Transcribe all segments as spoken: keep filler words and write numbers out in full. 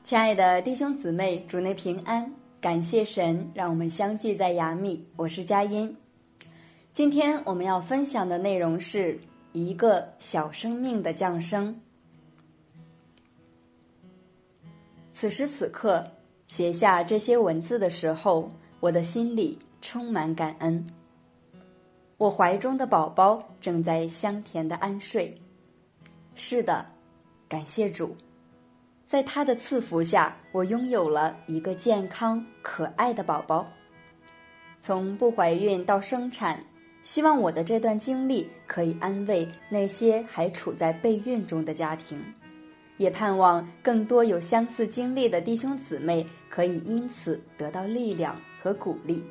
亲爱的弟兄姊妹，主内平安，感谢神让我们相聚在雅米，我是佳音。今天我们要分享的内容是一个小生命的降生。此时此刻写下这些文字的时候，我的心里充满感恩。我怀中的宝宝正在香甜的安睡。是的，感谢主，在他的赐福下，我拥有了一个健康可爱的宝宝。从不怀孕到生产，希望我的这段经历可以安慰那些还处在备孕中的家庭，也盼望更多有相似经历的弟兄姊妹可以因此得到力量和鼓励。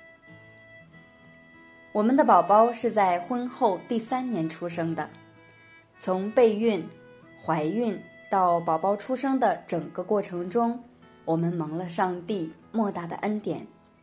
我们的宝宝是在婚后第三年出生的，从备孕、怀孕到宝宝出生的整个过程中，我们蒙了上帝莫大的恩典。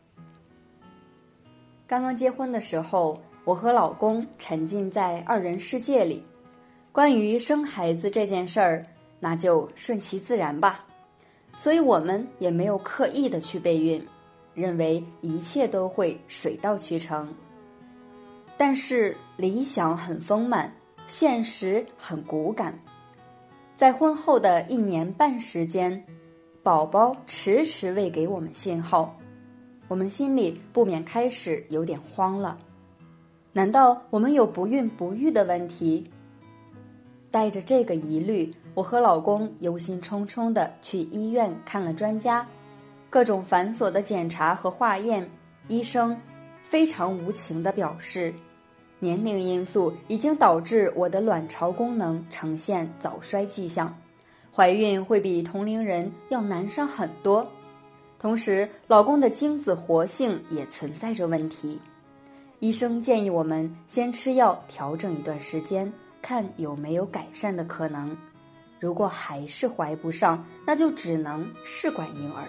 刚刚结婚的时候，我和老公沉浸在二人世界里，关于生孩子这件事儿，那就顺其自然吧。所以我们也没有刻意的去备孕，认为一切都会水到渠成。但是理想很丰满，现实很骨感。在婚后的一年半时间，宝宝迟迟未给我们信号，我们心里不免开始有点慌了。难道我们有不孕不育的问题？带着这个疑虑，我和老公忧心忡忡地去医院看了专家，各种繁琐的检查和化验，医生非常无情地表示，年龄因素已经导致我的卵巢功能呈现早衰迹象，怀孕会比同龄人要难上很多。同时，老公的精子活性也存在着问题。医生建议我们先吃药调整一段时间，看有没有改善的可能。如果还是怀不上，那就只能试管婴儿。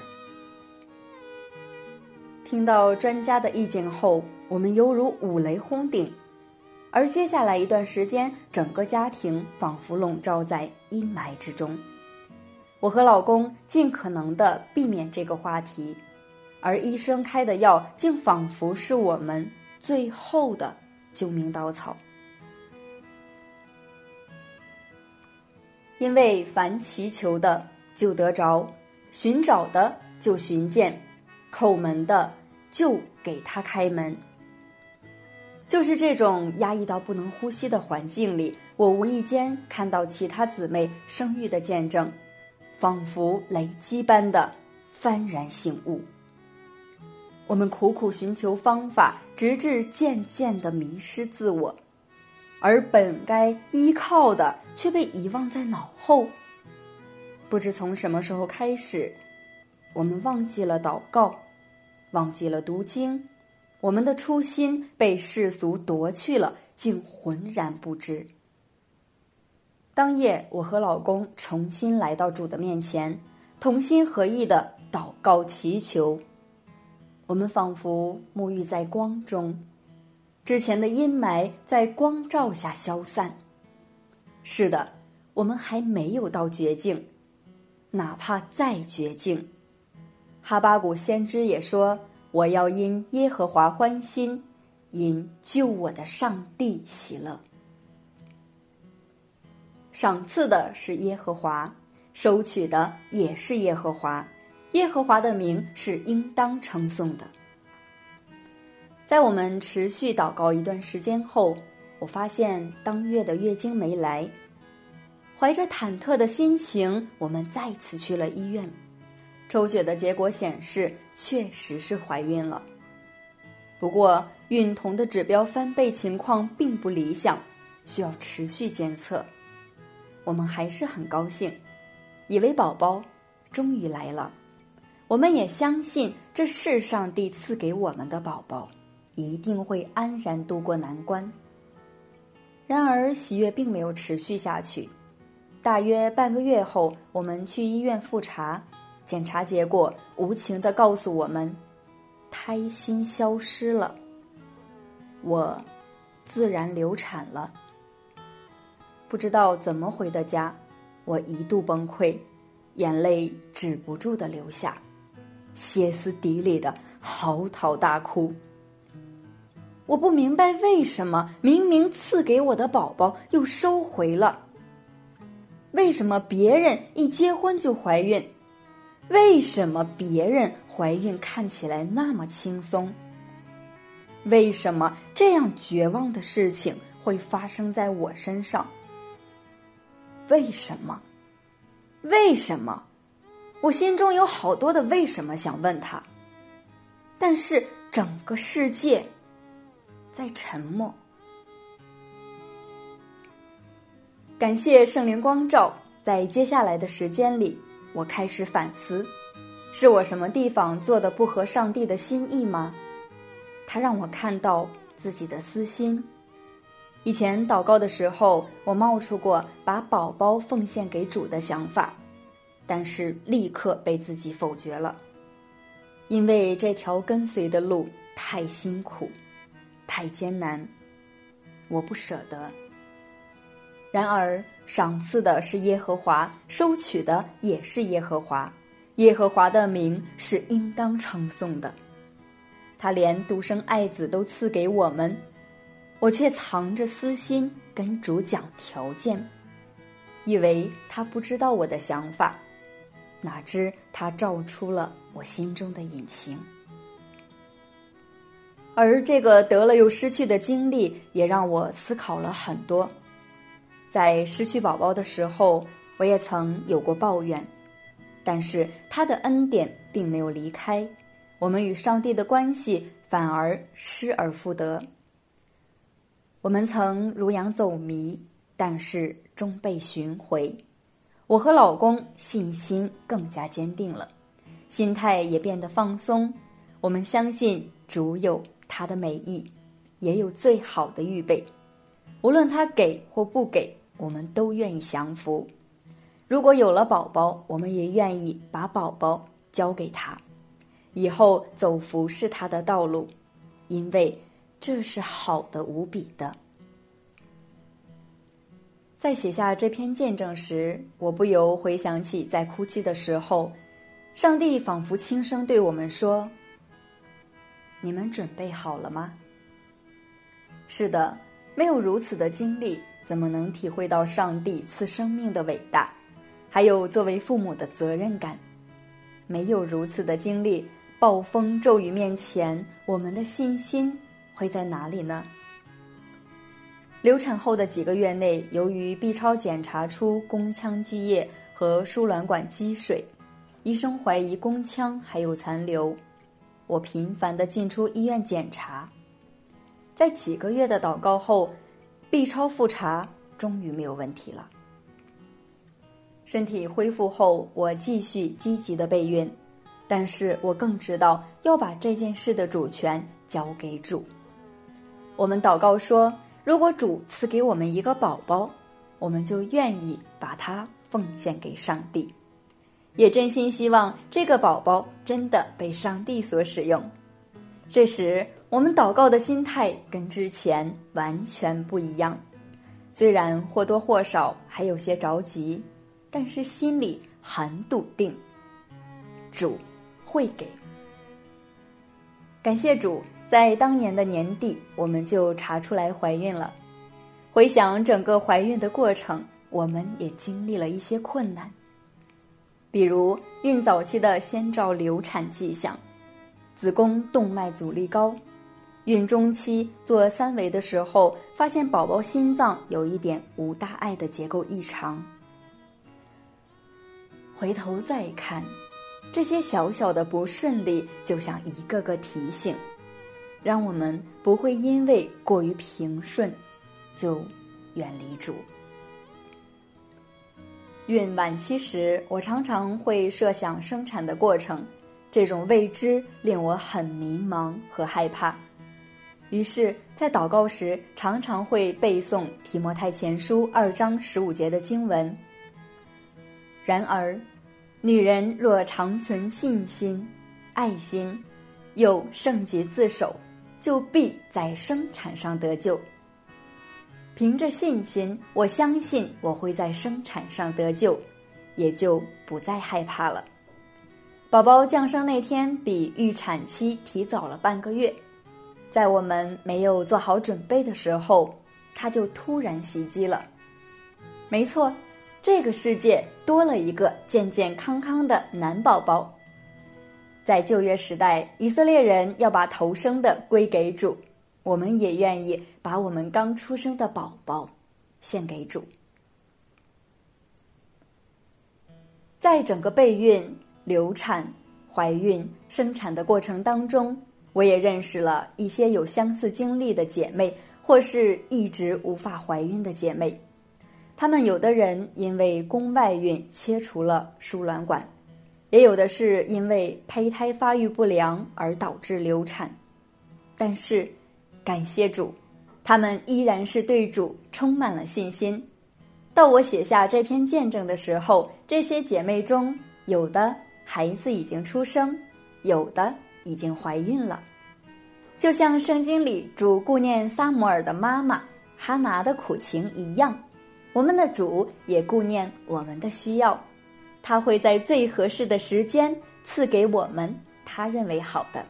听到专家的意见后，我们犹如五雷轰顶。而接下来一段时间，整个家庭仿佛笼罩在阴霾之中。我和老公尽可能地避免这个话题，而医生开的药竟仿佛是我们最后的救命稻草。因为凡祈求的就得着，寻找的就寻见，叩门的就给他开门。就是这种压抑到不能呼吸的环境里，我无意间看到其他姊妹生育的见证，仿佛雷击般的幡然醒悟。我们苦苦寻求方法，直至渐渐地迷失自我，而本该依靠的却被遗忘在脑后。不知从什么时候开始，我们忘记了祷告，忘记了读经，我们的初心被世俗夺去了，竟浑然不知。当夜，我和老公重新来到主的面前，同心合意地祷告祈求。我们仿佛沐浴在光中，之前的阴霾在光照下消散。是的，我们还没有到绝境，哪怕再绝境。哈巴谷先知也说，我要因耶和华欢心，因救我的上帝喜乐。赏赐的是耶和华，收取的也是耶和华，耶和华的名是应当称颂的。在我们持续祷告一段时间后，我发现当月的月经没来，怀着忐忑的心情，我们再次去了医院。抽血的结果显示，确实是怀孕了。不过，孕酮的指标翻倍情况并不理想，需要持续监测。我们还是很高兴，以为宝宝终于来了。我们也相信这是上帝赐给我们的宝宝，一定会安然度过难关。然而，喜悦并没有持续下去。大约半个月后，我们去医院复查，检查结果无情地告诉我们，胎心消失了，我自然流产了。不知道怎么回的家，我一度崩溃， 眼泪止不住的流下，歇斯底里的嚎啕大哭。我不明白为什么明明赐给我的宝宝又收回了，为什么别人一结婚就怀孕，为什么别人怀孕看起来那么轻松，为什么这样绝望的事情会发生在我身上？为什么？为什么？我心中有好多的为什么想问他，但是整个世界在沉默。感谢圣灵光照，在接下来的时间里，我开始反思，是我什么地方做的不合上帝的心意吗？他让我看到自己的私心。以前祷告的时候，我冒出过把宝宝奉献给主的想法，但是立刻被自己否决了，因为这条跟随的路太辛苦，太艰难，我不舍得。然而赏赐的是耶和华，收取的也是耶和华，耶和华的名是应当称颂的。他连独生爱子都赐给我们，我却藏着私心跟主讲条件，以为他不知道我的想法，哪知他照出了我心中的隐情。而这个得了又失去的经历也让我思考了很多。在失去宝宝的时候，我也曾有过抱怨，但是他的恩典并没有离开，我们与上帝的关系反而失而复得。我们曾如羊走迷，但是终被寻回。我和老公信心更加坚定了，心态也变得放松。我们相信主有他的美意，也有最好的预备。无论他给或不给，我们都愿意降服。如果有了宝宝，我们也愿意把宝宝交给他，以后走服侍他的道路，因为这是好的无比的。在写下这篇见证时，我不由回想起在哭泣的时候，上帝仿佛轻声对我们说：你们准备好了吗？是的，没有如此的经历，怎么能体会到上帝赐生命的伟大，还有作为父母的责任感？没有如此的经历，暴风骤雨面前，我们的信心会在哪里呢？流产后的几个月内，由于 B 超检查出宫腔积液和输卵管积水，医生怀疑宫腔还有残留，我频繁地进出医院检查。在几个月的祷告后， B 超复查终于没有问题了。身体恢复后，我继续积极的备孕，但是我更知道要把这件事的主权交给主。我们祷告说，如果主赐给我们一个宝宝，我们就愿意把它奉献给上帝，也真心希望这个宝宝真的被上帝所使用。这时我们祷告的心态跟之前完全不一样，虽然或多或少还有些着急，但是心里很笃定，主会给。感谢主，在当年的年底，我们就查出来怀孕了。回想整个怀孕的过程，我们也经历了一些困难，比如孕早期的先兆流产迹象，子宫动脉阻力高，孕中期做三维的时候，发现宝宝心脏有一点无大碍的结构异常。回头再看，这些小小的不顺利就像一个个提醒，让我们不会因为过于平顺就远离主。孕晚期时，我常常会设想生产的过程，这种未知令我很迷茫和害怕。于是在祷告时，常常会背诵提摩太前书二章十五节的经文。然而，女人若常存信心、爱心，又圣洁自守，就必在生产上得救。凭着信心，我相信我会在生产上得救， 也就不再害怕了。宝宝降生那天比预产期提早了半个月，在我们没有做好准备的时候，它就突然袭击了。没错，这个世界多了一个健健康康的男宝宝。在旧约时代，以色列人要把头生的归给主，我们也愿意把我们刚出生的宝宝献给主。在整个备孕、流产、怀孕、生产的过程当中，我也认识了一些有相似经历的姐妹，或是一直无法怀孕的姐妹。她们有的人因为宫外孕切除了输卵管，也有的是因为胚胎发育不良而导致流产。但是感谢主，她们依然是对主充满了信心。到我写下这篇见证的时候，这些姐妹中有的孩子已经出生，有的已经怀孕了。就像圣经里主顾念撒母耳的妈妈哈拿的苦情一样，我们的主也顾念我们的需要，他会在最合适的时间赐给我们他认为好的。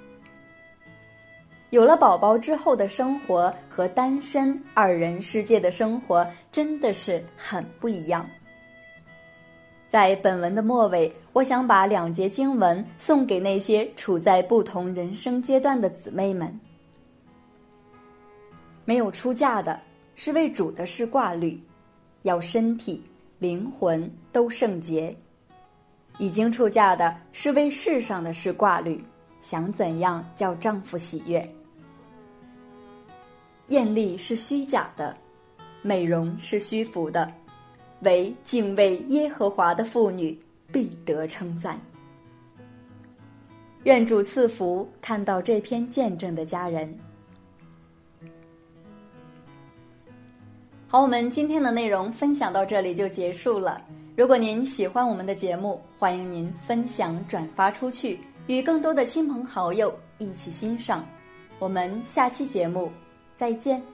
有了宝宝之后的生活和单身二人世界的生活真的是很不一样。在本文的末尾，我想把两节经文送给那些处在不同人生阶段的姊妹们。没有出嫁的是为主的事挂虑，要身体、灵魂都圣洁。已经出嫁的是为世上的事挂虑，想怎样叫丈夫喜悦。艳丽是虚假的，美容是虚浮的，唯敬畏耶和华的妇女必得称赞。愿主赐福看到这篇见证的家人。好，我们今天的内容分享到这里就结束了。如果您喜欢我们的节目，欢迎您分享转发出去，与更多的亲朋好友一起欣赏。我们下期节目再见。